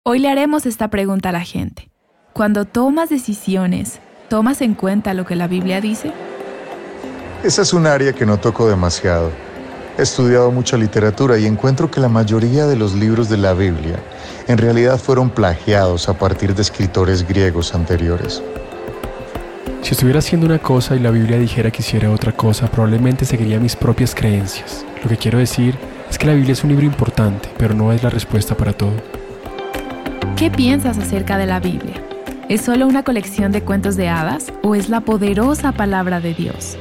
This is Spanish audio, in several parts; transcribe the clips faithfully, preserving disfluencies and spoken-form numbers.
Hoy le haremos esta pregunta a la gente. Cuando tomas decisiones, ¿tomas en cuenta lo que la Biblia dice? Esa es un área que no toco demasiado. He estudiado mucha literatura y encuentro que la mayoría de los libros de la Biblia en realidad fueron plagiados a partir de escritores griegos anteriores. Si estuviera haciendo una cosa y la Biblia dijera que hiciera otra cosa, probablemente seguiría mis propias creencias. Lo que quiero decir es que la Biblia es un libro importante, pero no es la respuesta para todo. ¿Qué piensas acerca de la Biblia? ¿Es solo una colección de cuentos de hadas o es la poderosa palabra de Dios?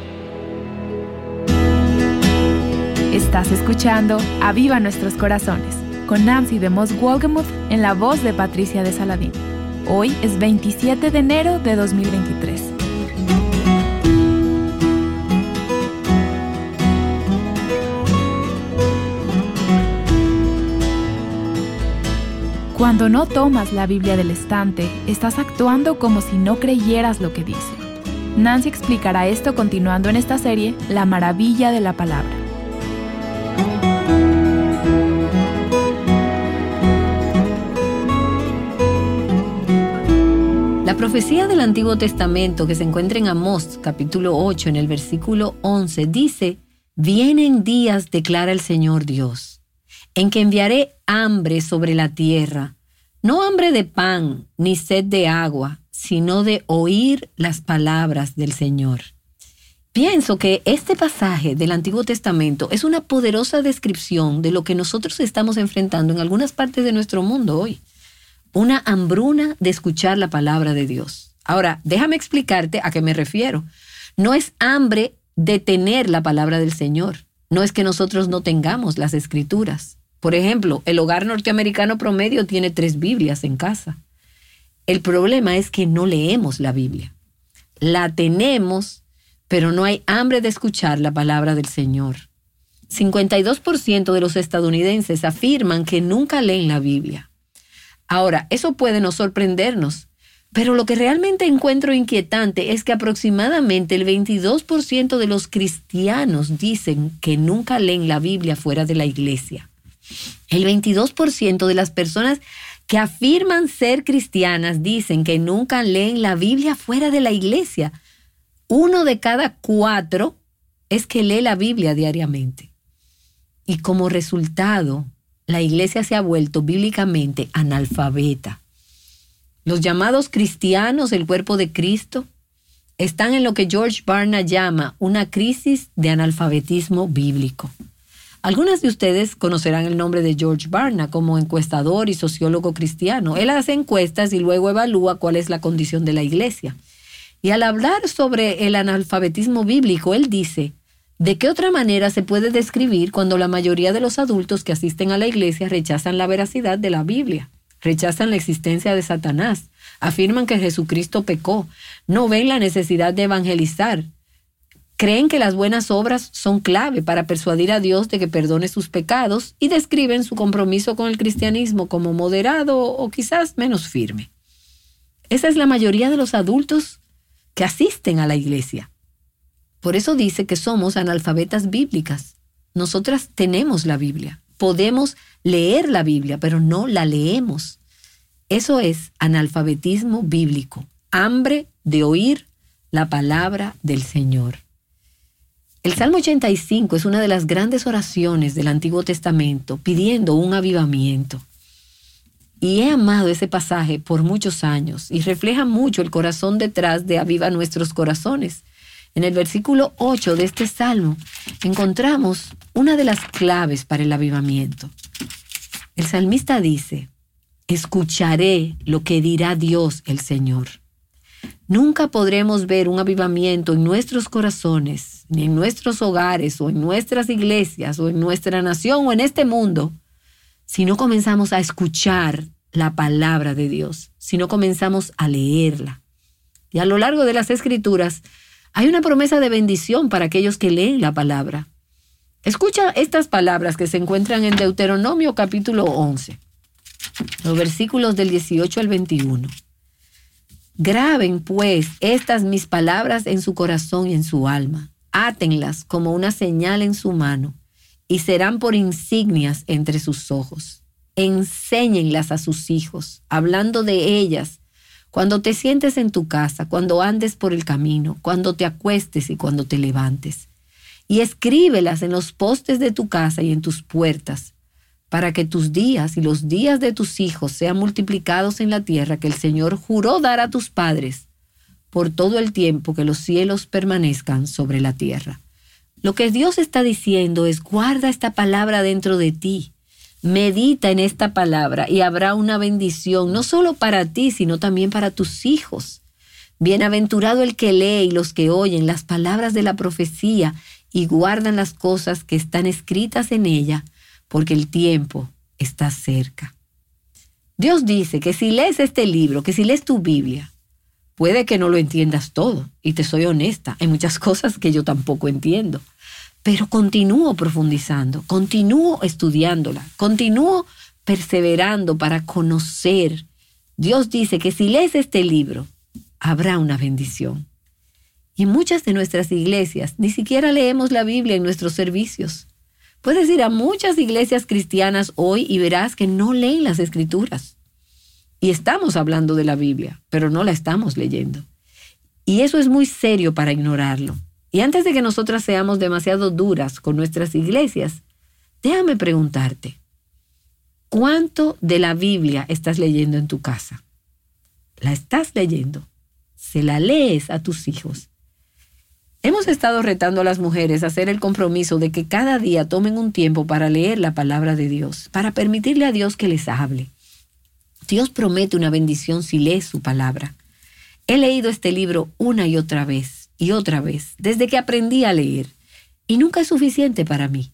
Estás escuchando Aviva Nuestros Corazones con Nancy de Moss Wolgemuth en la voz de Patricia de Saladín. Hoy es veintisiete de enero de dos mil veintitrés. Cuando no tomas la Biblia del estante, estás actuando como si no creyeras lo que dice. Nancy explicará esto continuando en esta serie, La maravilla de la palabra. La profecía del Antiguo Testamento que se encuentra en Amós, capítulo ocho, en el versículo once, dice: «Vienen días, declara el Señor Dios, en que enviaré hambre sobre la tierra, no hambre de pan ni sed de agua, sino de oír las palabras del Señor». Pienso que este pasaje del Antiguo Testamento es una poderosa descripción de lo que nosotros estamos enfrentando en algunas partes de nuestro mundo hoy. Una hambruna de escuchar la palabra de Dios. Ahora, déjame explicarte a qué me refiero. No es hambre de tener la palabra del Señor. No es que nosotros no tengamos las Escrituras. Por ejemplo, el hogar norteamericano promedio tiene tres Biblias en casa. El problema es que no leemos la Biblia. La tenemos, pero no hay hambre de escuchar la palabra del Señor. cincuenta y dos por ciento de los estadounidenses afirman que nunca leen la Biblia. Ahora, eso puede no sorprendernos, pero lo que realmente encuentro inquietante es que aproximadamente el veintidós por ciento de los cristianos dicen que nunca leen la Biblia fuera de la iglesia. El veintidós por ciento de las personas que afirman ser cristianas dicen que nunca leen la Biblia fuera de la iglesia. Uno de cada cuatro es que lee la Biblia diariamente. Y como resultado, la iglesia se ha vuelto bíblicamente analfabeta. Los llamados cristianos, el cuerpo de Cristo, están en lo que George Barna llama una crisis de analfabetismo bíblico. Algunas de ustedes conocerán el nombre de George Barna como encuestador y sociólogo cristiano. Él hace encuestas y luego evalúa cuál es la condición de la iglesia. Y al hablar sobre el analfabetismo bíblico, él dice: ¿de qué otra manera se puede describir cuando la mayoría de los adultos que asisten a la iglesia rechazan la veracidad de la Biblia? Rechazan la existencia de Satanás, afirman que Jesucristo pecó, no ven la necesidad de evangelizar, creen que las buenas obras son clave para persuadir a Dios de que perdone sus pecados y describen su compromiso con el cristianismo como moderado o quizás menos firme. Esa es la mayoría de los adultos que asisten a la iglesia. Por eso dice que somos analfabetas bíblicas. Nosotras tenemos la Biblia. Podemos leer la Biblia, pero no la leemos. Eso es analfabetismo bíblico. Hambre de oír la palabra del Señor. El Salmo ochenta y cinco es una de las grandes oraciones del Antiguo Testamento pidiendo un avivamiento. Y he amado ese pasaje por muchos años y refleja mucho el corazón detrás de Aviva Nuestros Corazones. En el versículo ocho de este salmo encontramos una de las claves para el avivamiento. El salmista dice: escucharé lo que dirá Dios el Señor. Nunca podremos ver un avivamiento en nuestros corazones, ni en nuestros hogares, o en nuestras iglesias, o en nuestra nación, o en este mundo, si no comenzamos a escuchar la palabra de Dios, si no comenzamos a leerla. Y a lo largo de las Escrituras hay una promesa de bendición para aquellos que leen la palabra. Escucha estas palabras que se encuentran en Deuteronomio capítulo once, los versículos del dieciocho al veintiuno. Graben, pues, estas mis palabras en su corazón y en su alma. Átenlas como una señal en su mano y serán por insignias entre sus ojos. enséñenlas a sus hijos, hablando de ellas, cuando te sientes en tu casa, cuando andes por el camino, cuando te acuestes y cuando te levantes. Y escríbelas en los postes de tu casa y en tus puertas, para que tus días y los días de tus hijos sean multiplicados en la tierra que el Señor juró dar a tus padres por todo el tiempo que los cielos permanezcan sobre la tierra. Lo que Dios está diciendo es: guarda esta palabra dentro de ti, medita en esta palabra y habrá una bendición, no solo para ti, sino también para tus hijos. Bienaventurado el que lee y los que oyen las palabras de la profecía y guardan las cosas que están escritas en ella, porque el tiempo está cerca. Dios dice que si lees este libro, que si lees tu Biblia, puede que no lo entiendas todo, y te soy honesta, hay muchas cosas que yo tampoco entiendo, pero continúo profundizando, continúo estudiándola, continúo perseverando para conocer. Dios dice que si lees este libro, habrá una bendición. Y en muchas de nuestras iglesias ni siquiera leemos la Biblia en nuestros servicios. Puedes ir a muchas iglesias cristianas hoy y verás que no leen las Escrituras. Y estamos hablando de la Biblia, pero no la estamos leyendo. Y eso es muy serio para ignorarlo. Y antes de que nosotras seamos demasiado duras con nuestras iglesias, déjame preguntarte, ¿cuánto de la Biblia estás leyendo en tu casa? ¿La estás leyendo? ¿Se la lees a tus hijos? Hemos estado retando a las mujeres a hacer el compromiso de que cada día tomen un tiempo para leer la palabra de Dios, para permitirle a Dios que les hable. Dios promete una bendición si lees su palabra. He leído este libro una y otra vez y otra vez, desde que aprendí a leer, y nunca es suficiente para mí.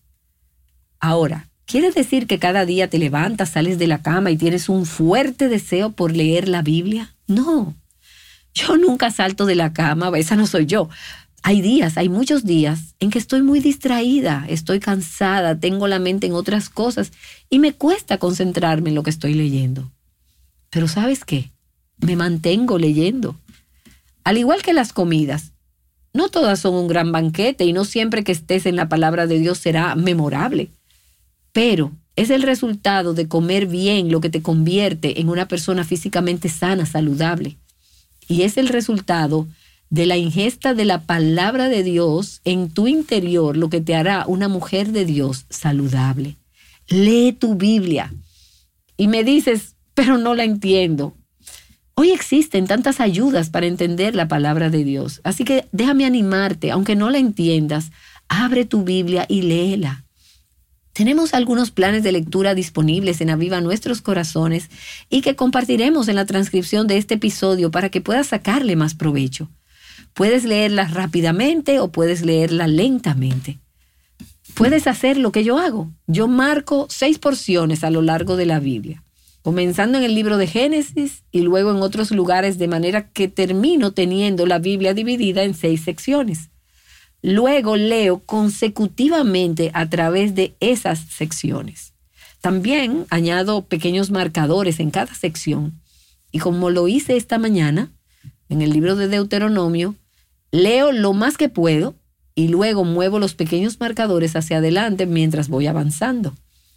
Ahora, ¿quiere decir que cada día te levantas, sales de la cama y tienes un fuerte deseo por leer la Biblia? No, yo nunca salto de la cama, esa no soy yo. Hay días, hay muchos días en que estoy muy distraída, estoy cansada, tengo la mente en otras cosas y me cuesta concentrarme en lo que estoy leyendo. Pero ¿sabes qué? Me mantengo leyendo. Al igual que las comidas, no todas son un gran banquete y no siempre que estés en la palabra de Dios será memorable. Pero es el resultado de comer bien lo que te convierte en una persona físicamente sana, saludable. Y es el resultado de la ingesta de la palabra de Dios en tu interior lo que te hará una mujer de Dios saludable. Lee tu Biblia. Y me dices, pero no la entiendo. Hoy existen tantas ayudas para entender la palabra de Dios. Así que déjame animarte, aunque no la entiendas, abre tu Biblia y léela. Tenemos algunos planes de lectura disponibles en Aviva Nuestros Corazones y que compartiremos en la transcripción de este episodio para que puedas sacarle más provecho. Puedes leerla rápidamente o puedes leerla lentamente. Puedes hacer lo que yo hago. Yo marco seis porciones a lo largo de la Biblia, comenzando en el libro de Génesis y luego en otros lugares, de manera que termino teniendo la Biblia dividida en seis secciones. Luego leo consecutivamente a través de esas secciones. También añado pequeños marcadores en cada sección. Y como lo hice esta mañana, en el libro de Deuteronomio, leo lo más que puedo y luego muevo los pequeños marcadores hacia adelante mientras voy avanzando.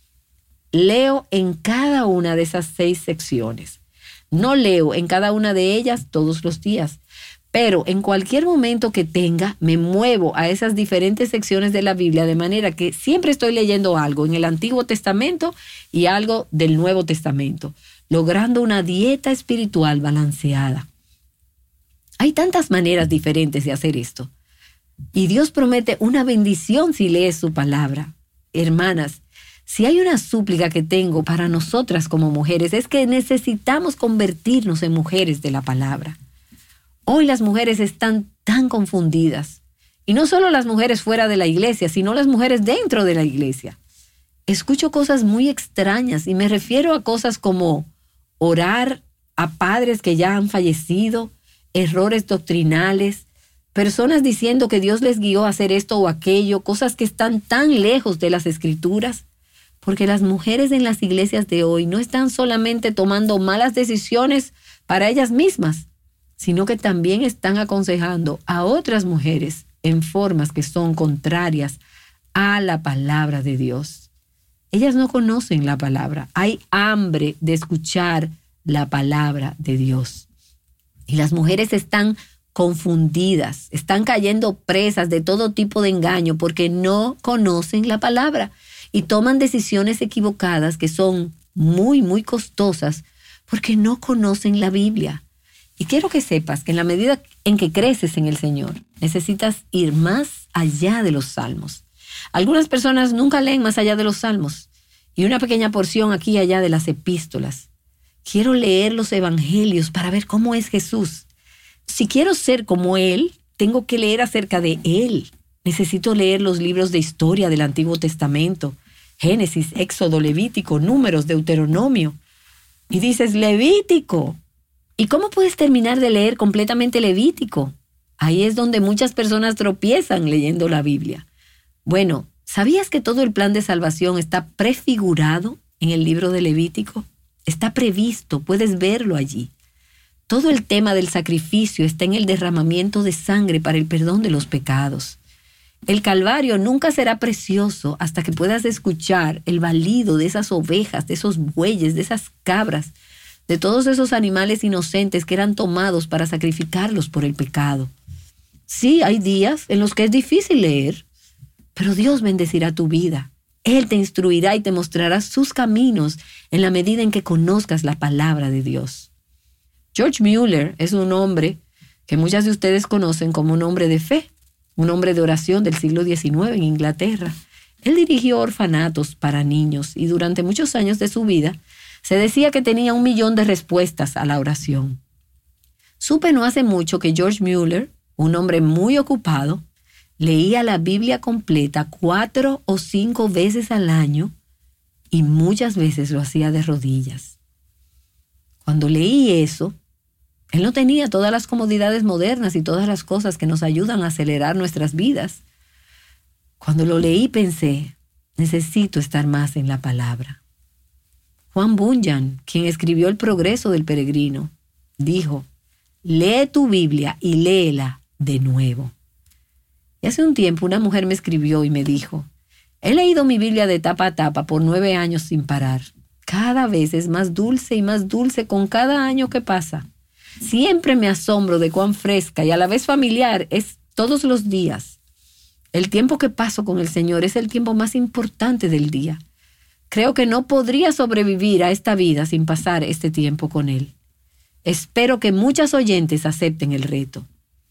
Leo en cada una de esas seis secciones. No leo en cada una de ellas todos los días, pero en cualquier momento que tenga, me muevo a esas diferentes secciones de la Biblia, de manera que siempre estoy leyendo algo en el Antiguo Testamento y algo del Nuevo Testamento, logrando una dieta espiritual balanceada. Hay tantas maneras diferentes de hacer esto. Y Dios promete una bendición si lees su palabra. Hermanas, si hay una súplica que tengo para nosotras como mujeres, es que necesitamos convertirnos en mujeres de la palabra. Hoy las mujeres están tan confundidas. Y no solo las mujeres fuera de la iglesia, sino las mujeres dentro de la iglesia. Escucho cosas muy extrañas y me refiero a cosas como orar a padres que ya han fallecido, errores doctrinales, personas diciendo que Dios les guió a hacer esto o aquello, cosas que están tan lejos de las Escrituras, porque las mujeres en las iglesias de hoy no están solamente tomando malas decisiones para ellas mismas, sino que también están aconsejando a otras mujeres en formas que son contrarias a la palabra de Dios. Ellas no conocen la palabra. Hay hambre de escuchar la palabra de Dios. Y las mujeres están confundidas, están cayendo presas de todo tipo de engaño porque no conocen la palabra y toman decisiones equivocadas que son muy, muy costosas porque no conocen la Biblia. Y quiero que sepas que en la medida en que creces en el Señor, necesitas ir más allá de los salmos. Algunas personas nunca leen más allá de los salmos y una pequeña porción aquí y allá de las epístolas. Quiero leer los evangelios para ver cómo es Jesús. Si quiero ser como Él, tengo que leer acerca de Él. Necesito leer los libros de historia del Antiguo Testamento, Génesis, Éxodo, Levítico, Números, Deuteronomio. Y dices, Levítico. ¿Y cómo puedes terminar de leer completamente Levítico? Ahí es donde muchas personas tropiezan leyendo la Biblia. Bueno, ¿sabías que todo el plan de salvación está prefigurado en el libro de Levítico? Está previsto, puedes verlo allí. Todo el tema del sacrificio está en el derramamiento de sangre para el perdón de los pecados. El Calvario nunca será precioso hasta que puedas escuchar el balido de esas ovejas, de esos bueyes, de esas cabras, de todos esos animales inocentes que eran tomados para sacrificarlos por el pecado. Sí, hay días en los que es difícil leer, pero Dios bendecirá tu vida. Él te instruirá y te mostrará sus caminos en la medida en que conozcas la palabra de Dios. George Mueller es un hombre que muchas de ustedes conocen como un hombre de fe, un hombre de oración del siglo diecinueve en Inglaterra. Él dirigió orfanatos para niños y durante muchos años de su vida se decía que tenía un millón de respuestas a la oración. Supe no hace mucho que George Mueller, un hombre muy ocupado, leía la Biblia completa cuatro o cinco veces al año y muchas veces lo hacía de rodillas. Cuando leí eso, él no tenía todas las comodidades modernas y todas las cosas que nos ayudan a acelerar nuestras vidas. Cuando lo leí pensé, necesito estar más en la palabra. Juan Bunyan, quien escribió El progreso del peregrino, dijo, lee tu Biblia y léela de nuevo. Y hace un tiempo una mujer me escribió y me dijo, he leído mi Biblia de tapa a tapa por nueve años sin parar. Cada vez es más dulce y más dulce con cada año que pasa. Siempre me asombro de cuán fresca y a la vez familiar es todos los días. El tiempo que paso con el Señor es el tiempo más importante del día. Creo que no podría sobrevivir a esta vida sin pasar este tiempo con Él. Espero que muchas oyentes acepten el reto.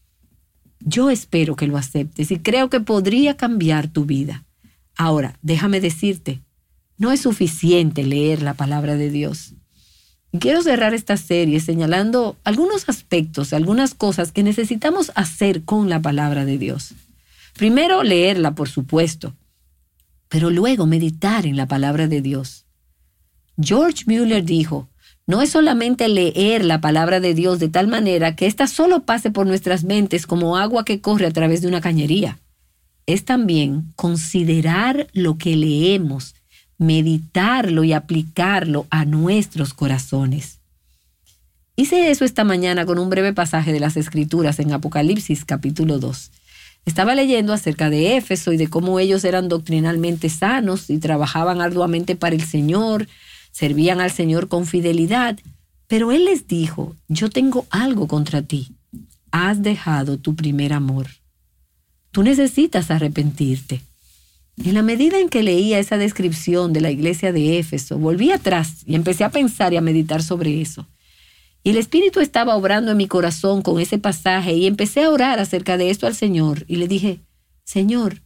Yo espero que lo aceptes y creo que podría cambiar tu vida. Ahora, déjame decirte, no es suficiente leer la palabra de Dios. Y quiero cerrar esta serie señalando algunos aspectos, algunas cosas que necesitamos hacer con la palabra de Dios. Primero, leerla, por supuesto, pero luego meditar en la palabra de Dios. George Mueller dijo, no es solamente leer la palabra de Dios de tal manera que ésta solo pase por nuestras mentes como agua que corre a través de una cañería. Es también considerar lo que leemos, meditarlo y aplicarlo a nuestros corazones. Hice eso esta mañana con un breve pasaje de las Escrituras en Apocalipsis capítulo dos. Estaba leyendo acerca de Éfeso y de cómo ellos eran doctrinalmente sanos y trabajaban arduamente para el Señor, servían al Señor con fidelidad, pero Él les dijo, yo tengo algo contra ti. Has dejado tu primer amor. Tú necesitas arrepentirte. En la medida en que leía esa descripción de la iglesia de Éfeso, volví atrás y empecé a pensar y a meditar sobre eso. Y el Espíritu estaba obrando en mi corazón con ese pasaje y empecé a orar acerca de esto al Señor. Y le dije, Señor,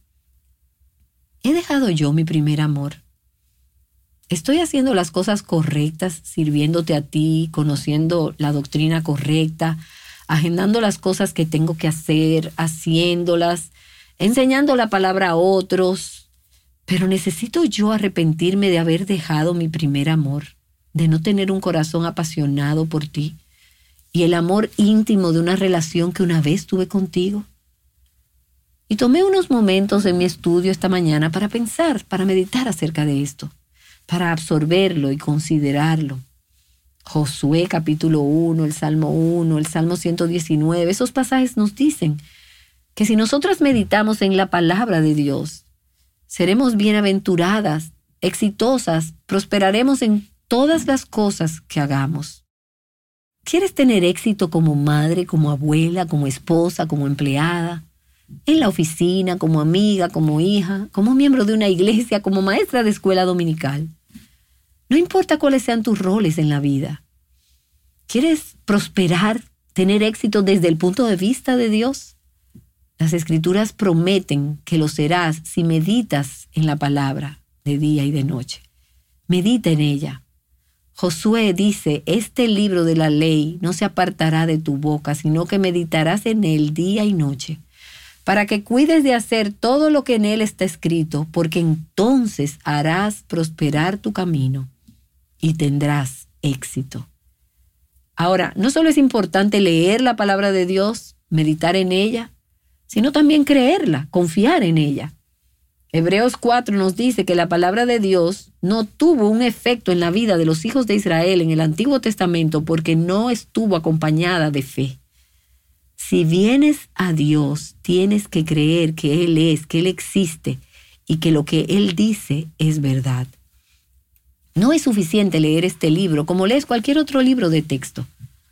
¿he dejado yo mi primer amor? ¿Estoy haciendo las cosas correctas, sirviéndote a ti, conociendo la doctrina correcta, agendando las cosas que tengo que hacer, haciéndolas, enseñando la palabra a otros? Pero necesito yo arrepentirme de haber dejado mi primer amor, de no tener un corazón apasionado por ti y el amor íntimo de una relación que una vez tuve contigo. Y tomé unos momentos en mi estudio esta mañana para pensar, para meditar acerca de esto, para absorberlo y considerarlo. Josué capítulo uno, el Salmo uno, el Salmo ciento diecinueve, esos pasajes nos dicen que si nosotras meditamos en la palabra de Dios, seremos bienaventuradas exitosas, prosperaremos en todas las cosas que hagamos. ¿Quieres tener éxito como madre, como abuela, como esposa, como empleada? En la oficina, como amiga, como hija, como miembro de una iglesia, como maestra de escuela dominical. No importa cuáles sean tus roles en la vida. ¿Quieres prosperar, tener éxito desde el punto de vista de Dios? Las Escrituras prometen que lo serás si meditas en la palabra de día y de noche. Medita en ella. Josué dice, este libro de la ley no se apartará de tu boca, sino que meditarás en él día y noche, para que cuides de hacer todo lo que en él está escrito, porque entonces harás prosperar tu camino y tendrás éxito. Ahora, no solo es importante leer la palabra de Dios, meditar en ella, sino también creerla, confiar en ella. Hebreos cuatro nos dice que la palabra de Dios no tuvo un efecto en la vida de los hijos de Israel en el Antiguo Testamento porque no estuvo acompañada de fe. Si vienes a Dios, tienes que creer que Él es, que Él existe y que lo que Él dice es verdad. No es suficiente leer este libro como lees cualquier otro libro de texto.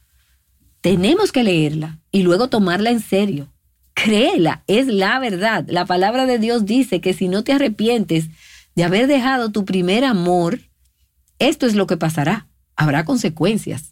Tenemos que leerla y luego tomarla en serio. Créela, es la verdad. La palabra de Dios dice que si no te arrepientes de haber dejado tu primer amor, esto es lo que pasará. Habrá consecuencias.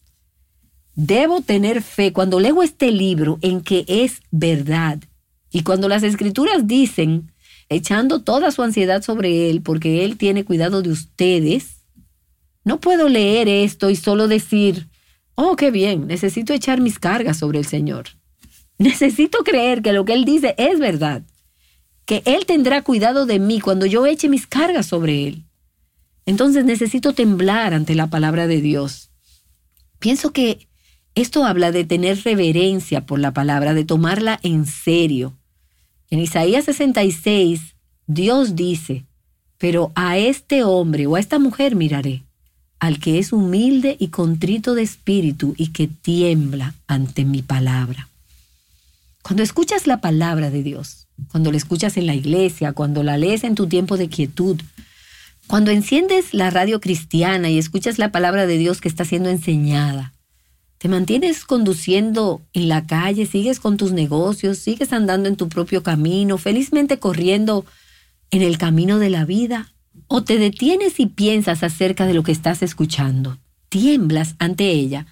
Debo tener fe cuando leo este libro en que es verdad. Y cuando las Escrituras dicen, echando toda su ansiedad sobre Él, porque Él tiene cuidado de ustedes, no puedo leer esto y solo decir, oh, qué bien, necesito echar mis cargas sobre el Señor. Necesito creer que lo que Él dice es verdad, que Él tendrá cuidado de mí cuando yo eche mis cargas sobre Él. Entonces necesito temblar ante la palabra de Dios. Pienso que esto habla de tener reverencia por la palabra, de tomarla en serio. En Isaías sesenta y seis, Dios dice, pero a este hombre o a esta mujer miraré, al que es humilde y contrito de espíritu y que tiembla ante mi palabra. Cuando escuchas la palabra de Dios, cuando la escuchas en la iglesia, cuando la lees en tu tiempo de quietud, cuando enciendes la radio cristiana y escuchas la palabra de Dios que está siendo enseñada, te mantienes conduciendo en la calle, sigues con tus negocios, sigues andando en tu propio camino, felizmente corriendo en el camino de la vida, o te detienes y piensas acerca de lo que estás escuchando, tiemblas ante ella,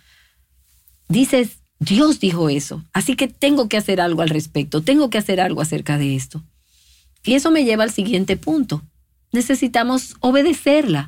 dices, Dios dijo eso, así que tengo que hacer algo al respecto, tengo que hacer algo acerca de esto. Y eso me lleva al siguiente punto. Necesitamos obedecerla,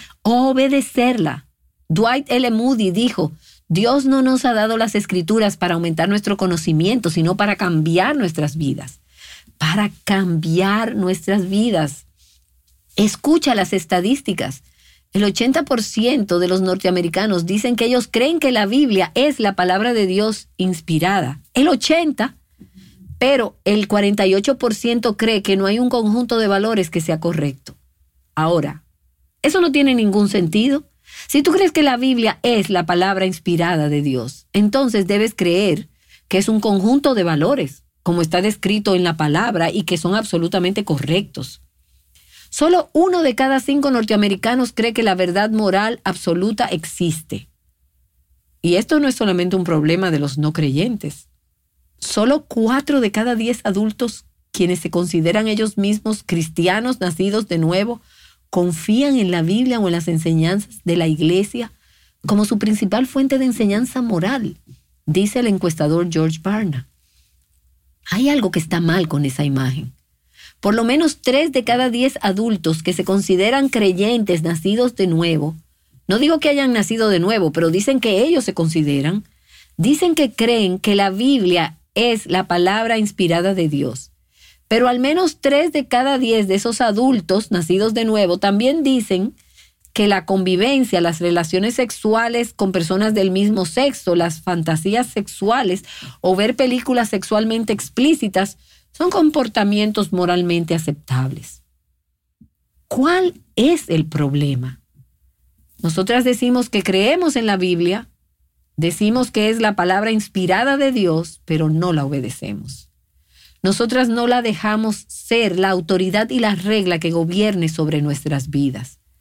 obedecerla. Dwight L. Moody dijo, Dios no nos ha dado las Escrituras para aumentar nuestro conocimiento, sino para cambiar nuestras vidas, para cambiar nuestras vidas. Escucha las estadísticas. El ochenta por ciento de los norteamericanos dicen que ellos creen que la Biblia es la palabra de Dios inspirada. El ochenta por ciento, pero el cuarenta y ocho por ciento cree que no hay un conjunto de valores que sea correcto. Ahora, eso no tiene ningún sentido. Si tú crees que la Biblia es la palabra inspirada de Dios, entonces debes creer que es un conjunto de valores, como está descrito en la palabra y que son absolutamente correctos. Solo uno de cada cinco norteamericanos cree que la verdad moral absoluta existe. Y esto no es solamente un problema de los no creyentes. Solo cuatro de cada diez adultos, quienes se consideran ellos mismos cristianos nacidos de nuevo, confían en la Biblia o en las enseñanzas de la iglesia como su principal fuente de enseñanza moral, dice el encuestador George Barna. Hay algo que está mal con esa imagen. Por lo menos tres de cada diez adultos que se consideran creyentes nacidos de nuevo, no digo que hayan nacido de nuevo, pero dicen que ellos se consideran, dicen que creen que la Biblia es la palabra inspirada de Dios. Pero al menos tres de cada diez de esos adultos nacidos de nuevo también dicen que la convivencia, las relaciones sexuales con personas del mismo sexo, las fantasías sexuales o ver películas sexualmente explícitas son comportamientos moralmente aceptables. ¿Cuál es el problema? Nosotras decimos que creemos en la Biblia, decimos que es la palabra inspirada de Dios, pero no la obedecemos. Nosotras no la dejamos ser la autoridad y la regla que gobierne sobre nuestras vidas.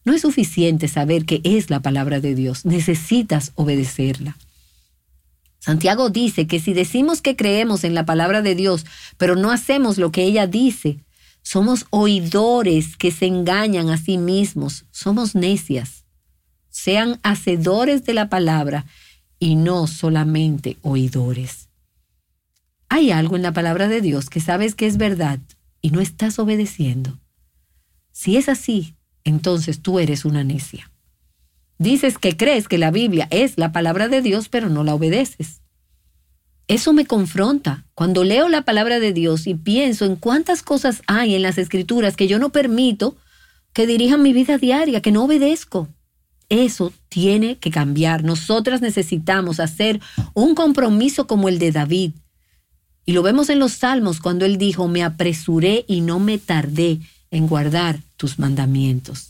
No es suficiente saber que es la palabra de Dios, necesitas obedecerla. Santiago dice que si decimos que creemos en la palabra de Dios, pero no hacemos lo que ella dice, somos oidores que se engañan a sí mismos, somos necias. Sean hacedores de la palabra y no solamente oidores. Hay algo en la palabra de Dios que sabes que es verdad y no estás obedeciendo. Si es así, entonces tú eres una necia. Dices que crees que la Biblia es la palabra de Dios, pero no la obedeces. Eso me confronta cuando leo la palabra de Dios y pienso en cuántas cosas hay en las Escrituras que yo no permito que dirijan mi vida diaria, que no obedezco. Eso tiene que cambiar. Nosotras necesitamos hacer un compromiso como el de David. Y lo vemos en los Salmos cuando él dijo, me apresuré y no me tardé en guardar tus mandamientos.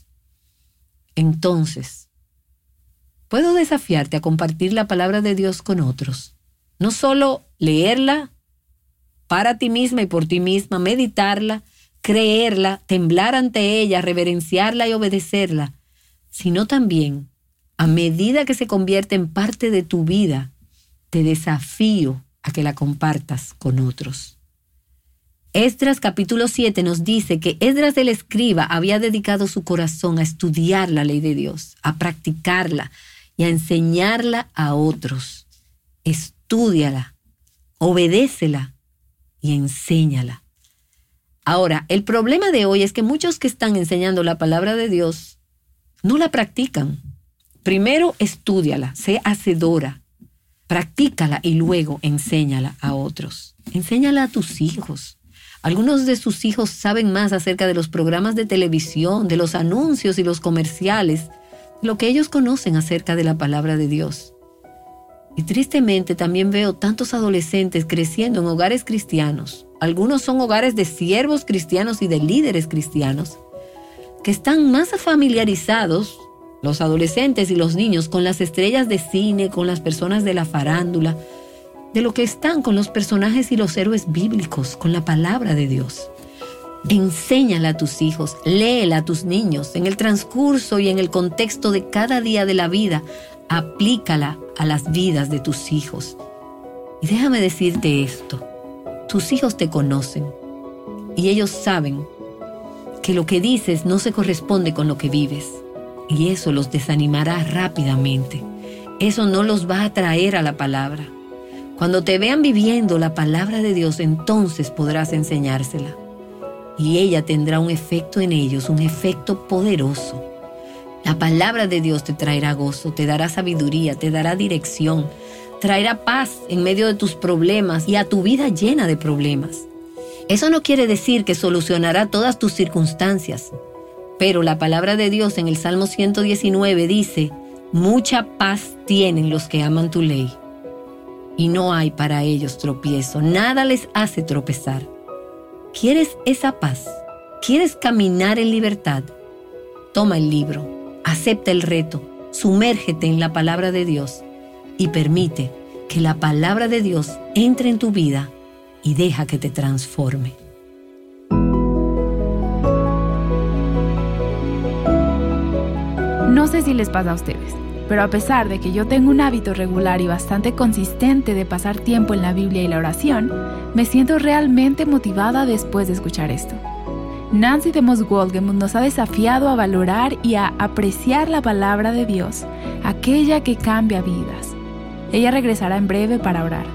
Entonces, puedo desafiarte a compartir la palabra de Dios con otros. No solo leerla para ti misma y por ti misma, meditarla, creerla, temblar ante ella, reverenciarla y obedecerla, sino también, a medida que se convierte en parte de tu vida, te desafío a que la compartas con otros. Esdras capítulo siete nos dice que Esdras el escriba había dedicado su corazón a estudiar la ley de Dios, a practicarla y a enseñarla a otros. Estúdiala, obedécela y enséñala. Ahora, el problema de hoy es que muchos que están enseñando la palabra de Dios no la practican. Primero, estúdiala, sé hacedora, practícala y luego enséñala a otros. Enséñala a tus hijos. Algunos de sus hijos saben más acerca de los programas de televisión, de los anuncios y los comerciales, de lo que ellos conocen acerca de la palabra de Dios. Y tristemente también veo tantos adolescentes creciendo en hogares cristianos. Algunos son hogares de siervos cristianos y de líderes cristianos, que están más familiarizados, los adolescentes y los niños, con las estrellas de cine, con las personas de la farándula, de lo que están con los personajes y los héroes bíblicos, con la palabra de Dios. Enséñala a tus hijos, léela a tus niños, en el transcurso y en el contexto de cada día de la vida, aplícala a las vidas de tus hijos. Y déjame decirte esto, tus hijos te conocen y ellos saben que lo que dices no se corresponde con lo que vives, y eso los desanimará rápidamente. Eso no los va a atraer a la palabra. Cuando te vean viviendo la palabra de Dios, entonces podrás enseñársela. Y ella tendrá un efecto en ellos, un efecto poderoso. La palabra de Dios te traerá gozo, te dará sabiduría, te dará dirección, traerá paz en medio de tus problemas y a tu vida llena de problemas. Eso no quiere decir que solucionará todas tus circunstancias, pero la palabra de Dios en el Salmo ciento diecinueve dice, mucha paz tienen los que aman tu ley, y no hay para ellos tropiezo, nada les hace tropezar. ¿Quieres esa paz? ¿Quieres caminar en libertad? Toma el libro, acepta el reto, sumérgete en la palabra de Dios y permite que la palabra de Dios entre en tu vida y deja que te transforme. No sé si les pasa a ustedes, pero a pesar de que yo tengo un hábito regular y bastante consistente de pasar tiempo en la Biblia y la oración, me siento realmente motivada después de escuchar esto. Nancy DeMoss Wolgemuth nos ha desafiado a valorar y a apreciar la palabra de Dios, aquella que cambia vidas. Ella regresará en breve para orar.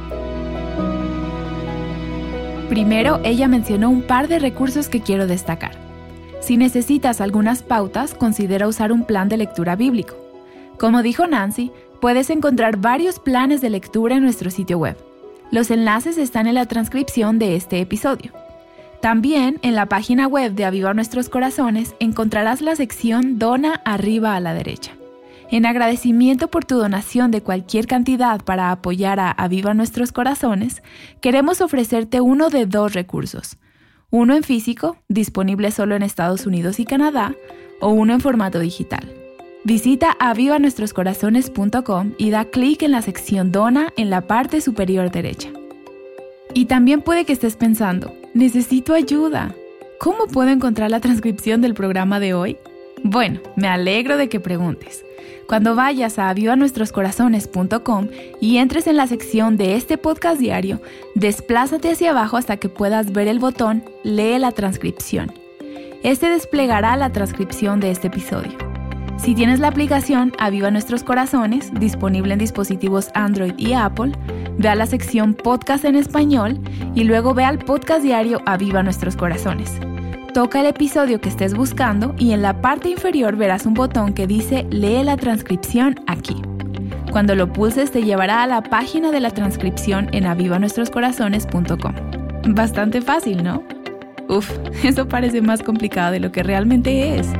Primero, ella mencionó un par de recursos que quiero destacar. Si necesitas algunas pautas, considera usar un plan de lectura bíblico. Como dijo Nancy, puedes encontrar varios planes de lectura en nuestro sitio web. Los enlaces están en la transcripción de este episodio. También en la página web de Aviva Nuestros Corazones encontrarás la sección Dona arriba a la derecha. En agradecimiento por tu donación de cualquier cantidad para apoyar a Aviva Nuestros Corazones, queremos ofrecerte uno de dos recursos. Uno en físico, disponible solo en Estados Unidos y Canadá, o uno en formato digital. Visita aviva nuestros corazones punto com y da clic en la sección Dona en la parte superior derecha. Y también puede que estés pensando, necesito ayuda. ¿Cómo puedo encontrar la transcripción del programa de hoy? Bueno, me alegro de que preguntes. Cuando vayas a aviva nuestros corazones punto com y entres en la sección de este podcast diario, desplázate hacia abajo hasta que puedas ver el botón Lee la transcripción. Este desplegará la transcripción de este episodio. Si tienes la aplicación Aviva Nuestros Corazones, disponible en dispositivos Android y Apple, ve a la sección Podcast en Español y luego ve al podcast diario Aviva Nuestros Corazones. Toca el episodio que estés buscando y en la parte inferior verás un botón que dice Lee la transcripción aquí. Cuando lo pulses te llevará a la página de la transcripción en aviva nuestros corazones punto com. Bastante fácil, ¿no? Uf, eso parece más complicado de lo que realmente es.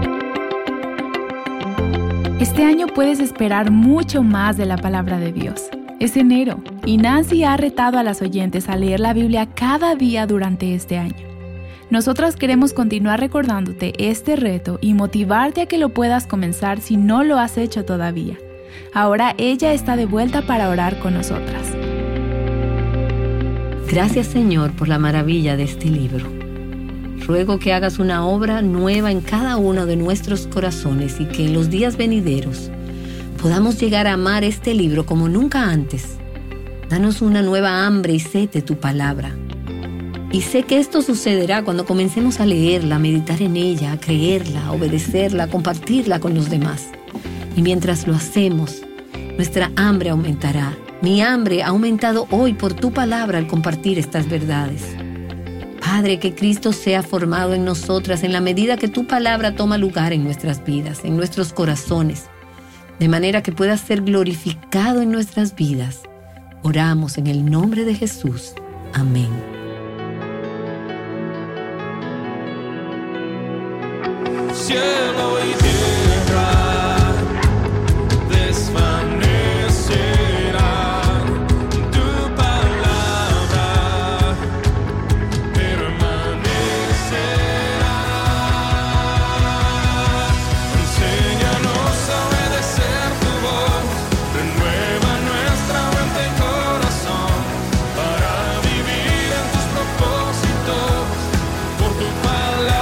Este año puedes esperar mucho más de la palabra de Dios. Es enero y Nancy ha retado a las oyentes a leer la Biblia cada día durante este año. Nosotras queremos continuar recordándote este reto y motivarte a que lo puedas comenzar si no lo has hecho todavía. Ahora ella está de vuelta para orar con nosotras. Gracias, Señor, por la maravilla de este libro. Ruego que hagas una obra nueva en cada uno de nuestros corazones y que en los días venideros podamos llegar a amar este libro como nunca antes. Danos una nueva hambre y sed de tu palabra. Y sé que esto sucederá cuando comencemos a leerla, a meditar en ella, a creerla, a obedecerla, a compartirla con los demás. Y mientras lo hacemos, nuestra hambre aumentará. Mi hambre ha aumentado hoy por tu palabra al compartir estas verdades. Padre, que Cristo sea formado en nosotras en la medida que tu palabra toma lugar en nuestras vidas, en nuestros corazones, de manera que pueda ser glorificado en nuestras vidas. Oramos en el nombre de Jesús. Amén. Cielo y tierra desvanecerán, tu palabra permanecerá. Enséñanos a obedecer tu voz, renueva nuestra mente y corazón para vivir en tus propósitos por tu palabra.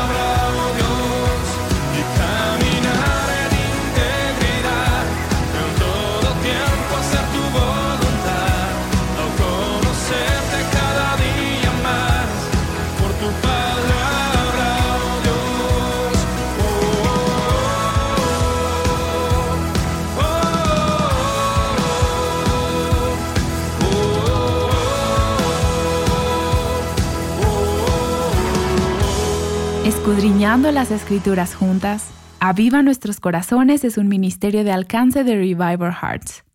Escudriñando las Escrituras juntas, Aviva Nuestros Corazones es un ministerio de alcance de Revival Hearts.